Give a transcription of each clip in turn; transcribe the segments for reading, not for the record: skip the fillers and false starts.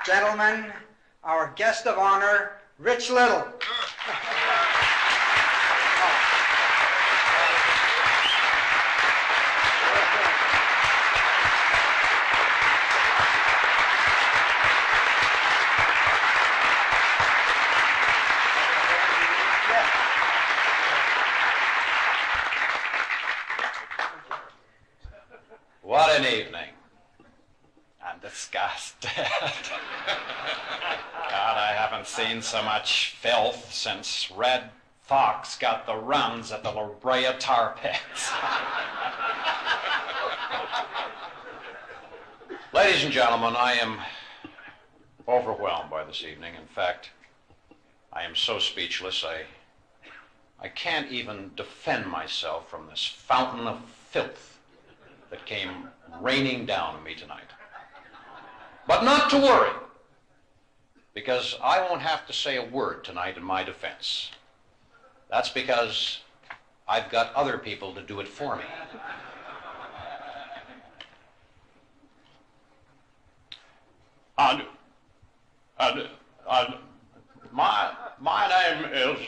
Gentlemen, our guest of honor, Rich Little. What an evening. I'm disgusted. God, I haven't seen so much filth since Red Fox got the runs at the La Brea Tar Pits. Ladies and gentlemen, I am overwhelmed by this evening. In fact, I am so speechless, I can't even defend myself from this fountain of filth that came raining down on me tonight. But not to worry, because I won't have to say a word tonight in my defense. That's because I've got other people to do it for me. My name is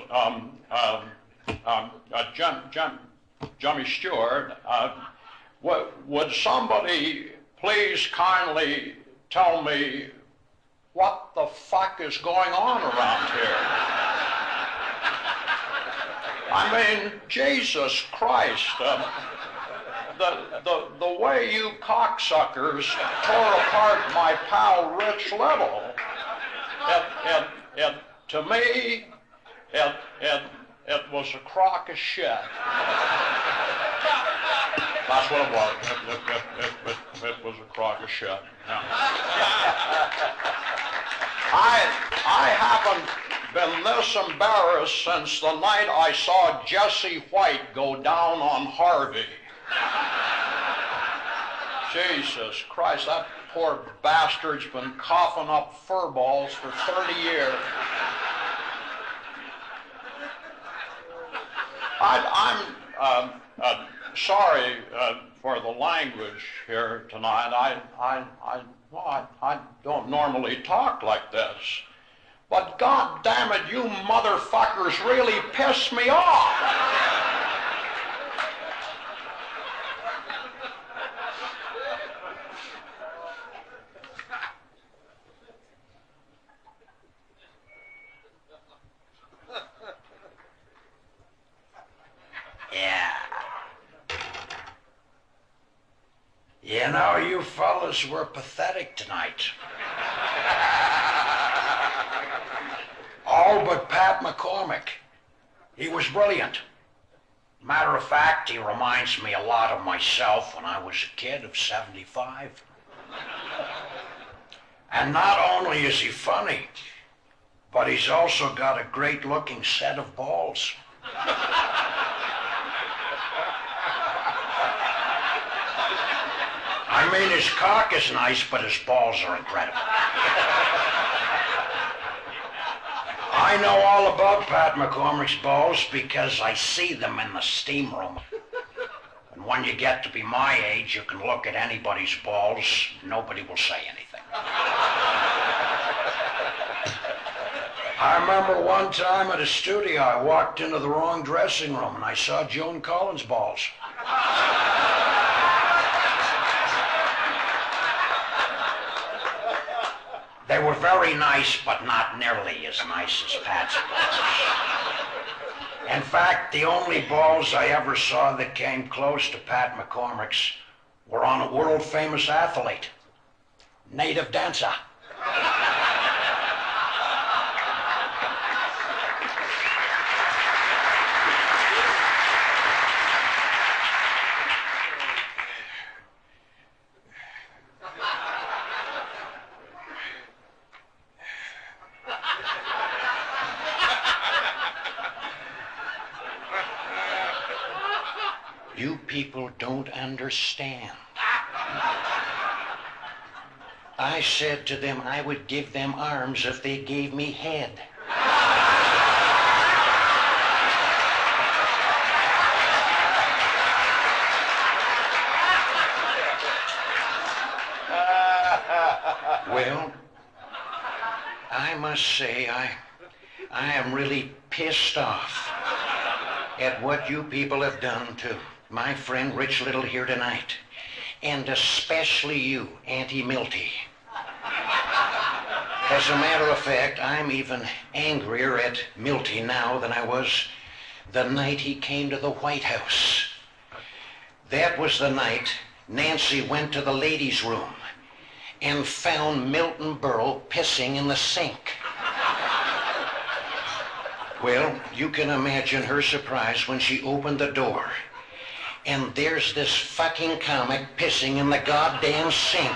Jimmy Stewart. Would somebody please kindly tell me what the fuck is going on around here? I mean, Jesus Christ, the way you cocksuckers tore apart my pal Rich Little, to me, it was a crock of shit. That's what it was. It was a crock of shit. Yeah. I haven't been this embarrassed since the night I saw Jesse White go down on Harvey. Jesus Christ, that poor bastard's been coughing up fur balls for 30 years. I'm sorry for the language here tonight. I don't normally talk like this. But God damn it, you motherfuckers really piss me off. You know, you fellas were pathetic tonight. All but Pat McCormick. He was brilliant. Matter of fact, he reminds me a lot of myself when I was a kid of 75. And not only is he funny, but he's also got a great-looking set of balls. I mean, his cock is nice, but his balls are incredible. I know all about Pat McCormick's balls because I see them in the steam room. And when you get to be my age, you can look at anybody's balls, nobody will say anything. I remember one time at a studio, I walked into the wrong dressing room and I saw Joan Collins' balls. They were very nice, but not nearly as nice as Pat's balls. In fact, the only balls I ever saw that came close to Pat McCormick's were on a world-famous athlete, native dancer. You people don't understand. I said to them I would give them arms if they gave me head. Well, I must say, I am really pissed off at what you people have done to my friend Rich Little here tonight. And especially you, Auntie Milty. As a matter of fact, I'm even angrier at Milty now than I was the night he came to the White House. That was the night Nancy went to the ladies' room and found Milton Berle pissing in the sink. Well, you can imagine her surprise when she opened the door and there's this fucking comic pissing in the goddamn sink.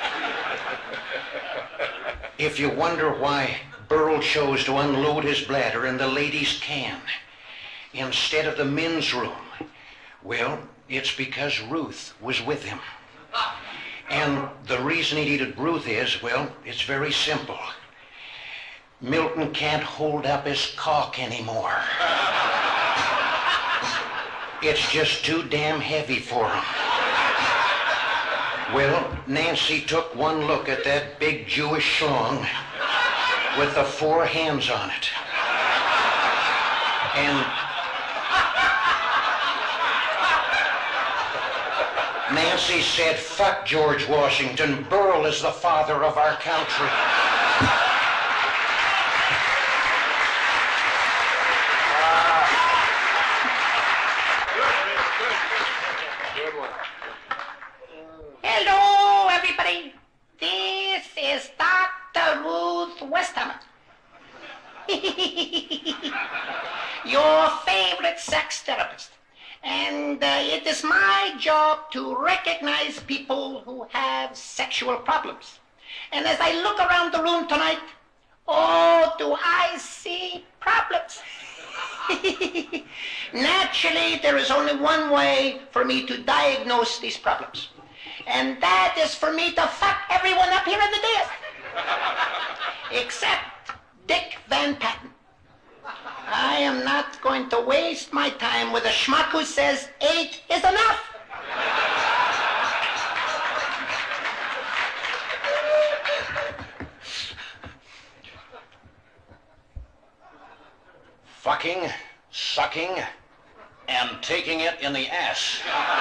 If you wonder why Berle chose to unload his bladder in the ladies' can instead of the men's room, well, it's because Ruth was with him. And the reason he needed Ruth is, well, it's very simple. Milton can't hold up his cock anymore. It's just too damn heavy for him. Well, Nancy took one look at that big Jewish schlong with the 4 hands on it. And Nancy said, "Fuck George Washington. Berle is the father of our country." Hello, everybody. This is Dr. Ruth Westhammer. Your favorite sex therapist. And it is my job to recognize people who have sexual problems. And as I look around the room tonight, oh, do I see problems. Naturally, there is only one way for me to diagnose these problems. And that is for me to fuck everyone up here in the dais. Except Dick Van Patten. I am not going to waste my time with a schmuck who says 8 is enough. Fucking, sucking, and taking it in the ass.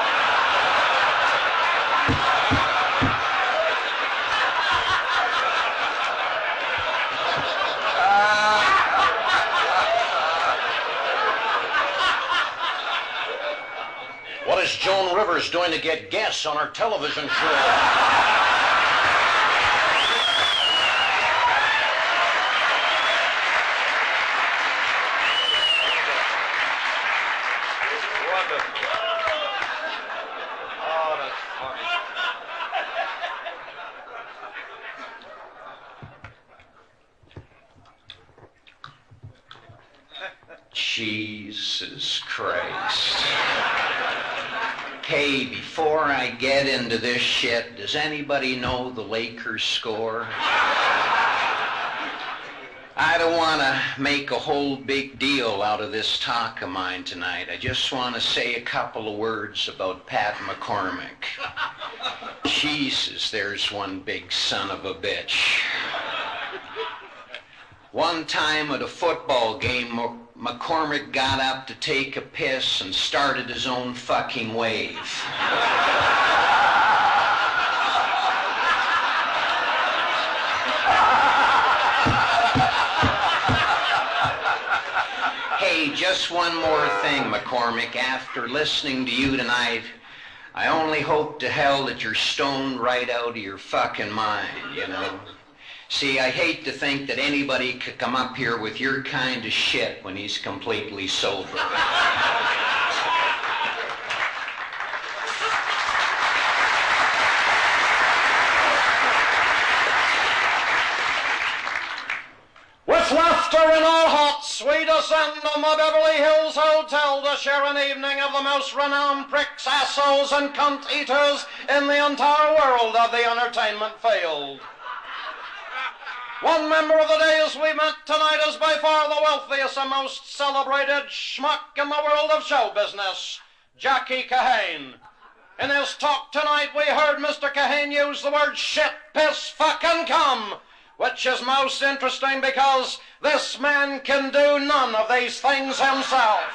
What is Joan Rivers doing to get guests on her television show? Jesus Christ. Hey, before I get into this shit, does anybody know the Lakers score? I don't want to make a whole big deal out of this talk of mine tonight. I just want to say a couple of words about Pat McCormick. Jesus, there's one big son of a bitch. One time at a football game, McCormick got up to take a piss and started his own fucking wave. Hey, just one more thing, McCormick. After listening to you tonight, I only hope to hell that you're stoned right out of your fucking mind, you know? See, I hate to think that anybody could come up here with your kind of shit when he's completely sober. With laughter in our hearts, we descend on the Beverly Hills Hotel to share an evening of the most renowned pricks, assholes, and cunt eaters in the entire world of the entertainment field. One member of the dais we met tonight is by far the wealthiest and most celebrated schmuck in the world of show business, Jackie Kahane. In his talk tonight, we heard Mr. Kahane use the words shit, piss, fuck, and cum which is most interesting because this man can do none of these things himself.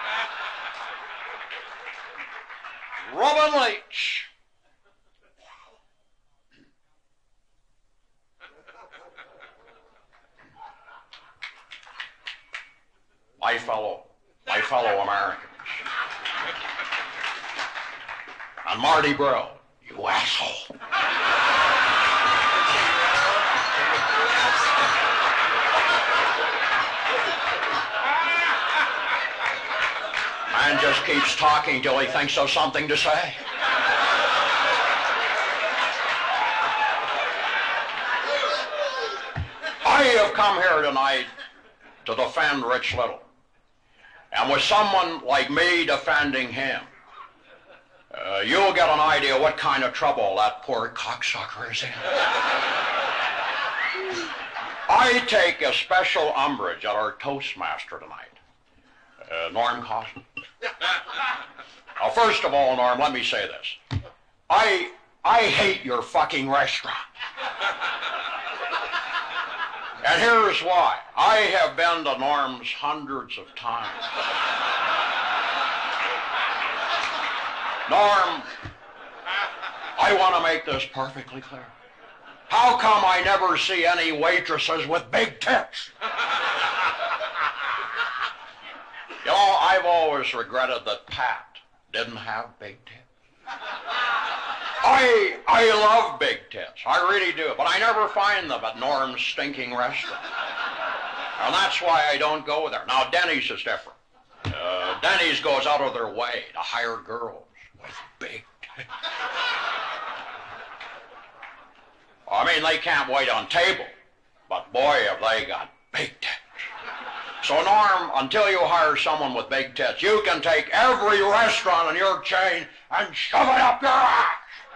Robin Leach. My fellow Americans. And Marty Brill, you asshole. Man just keeps talking till he thinks of something to say. I have come here tonight to defend Rich Little. And with someone like me defending him, you'll get an idea what kind of trouble that poor cocksucker is in. I take a special umbrage at our Toastmaster tonight, Norm Cosman. Now, first of all, Norm, let me say this. I hate your fucking restaurant. And here's why. I have been to Norm's hundreds of times. Norm, I want to make this perfectly clear. How come I never see any waitresses with big tits? You know, I've always regretted that Pat didn't have big tits. I love big tits. I really do. But I never find them at Norm's stinking restaurant. And that's why I don't go there. Now, Denny's is different. Denny's goes out of their way to hire girls with big tits. I mean, they can't wait on table. But boy, have they got big tits. So, Norm, until you hire someone with big tits, you can take every restaurant in your chain and shove it up your ass.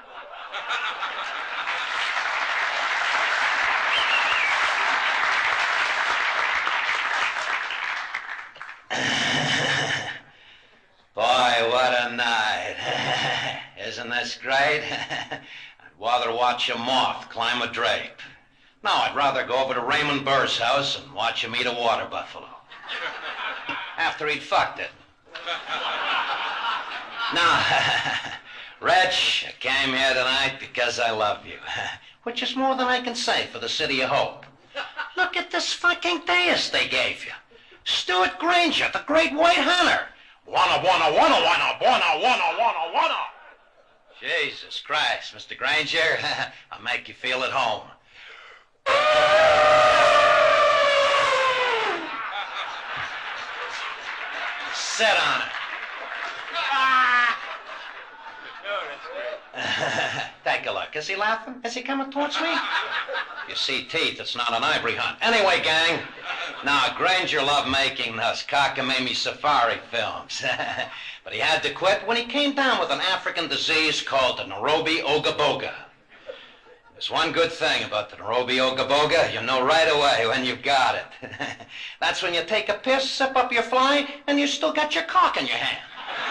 Boy, what a night. Isn't this great? I'd rather watch a moth climb a drape. No, I'd rather go over to Raymond Burr's house and watch him eat a water buffalo. After he'd fucked it. Now, Rich, I came here tonight because I love you. Which is more than I can say for the City of Hope. Look at this fucking dais they gave you. Stuart Granger, the great white hunter. Wanna. Jesus Christ, Mr. Granger, I'll make you feel at home. Sit on it. Take a look. Is he laughing? Is he coming towards me? You see teeth, it's not an ivory hunt. Anyway, gang, now Granger loved making those cockamamie safari films. But he had to quit when he came down with an African disease called the Nairobi Ogaboga. There's one good thing about the Nairobi Ogaboga. You know right away when you've got it. That's when you take a piss, sip up your fly, and you still got your cock in your hand.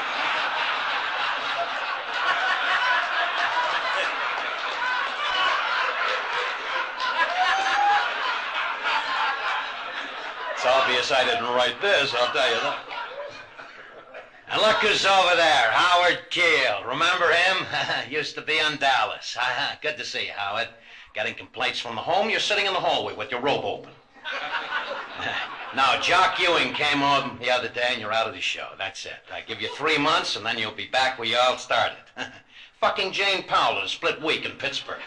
It's obvious I didn't write this, I'll tell you that. And look who's over there, Howard Keel. Remember him? Used to be on Dallas. Good to see you, Howard. Getting complaints from the home, you're sitting in the hallway with your robe open. Now, Jock Ewing came home the other day and you're out of the show. That's it. I give you 3 months and then you'll be back where you all started. Fucking Jane Powell at a split week in Pittsburgh.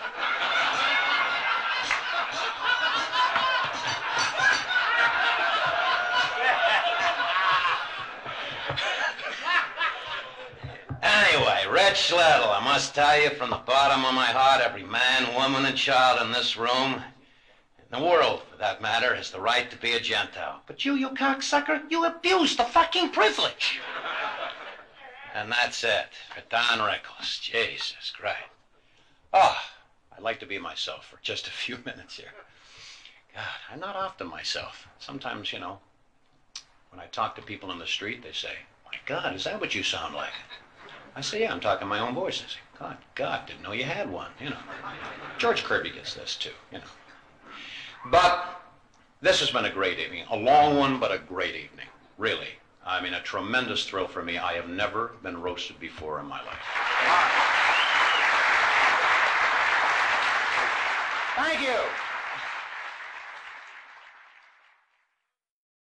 Anyway, Rich Little, I must tell you from the bottom of my heart, every man, woman, and child in this room, in the world for that matter, has the right to be a Gentile. But you cocksucker, you abused the fucking privilege. And that's it, for Don Rickles. Jesus Christ. Oh, I'd like to be myself for just a few minutes here. God, I'm not often myself. Sometimes, you know, when I talk to people in the street, they say, my God, is that what you sound like? I say, yeah, I'm talking my own voice. I say, God, didn't know you had one, you know. George Kirby gets this, too, you know. But this has been a great evening. A long one, but a great evening. Really. I mean, a tremendous thrill for me. I have never been roasted before in my life. Thank you.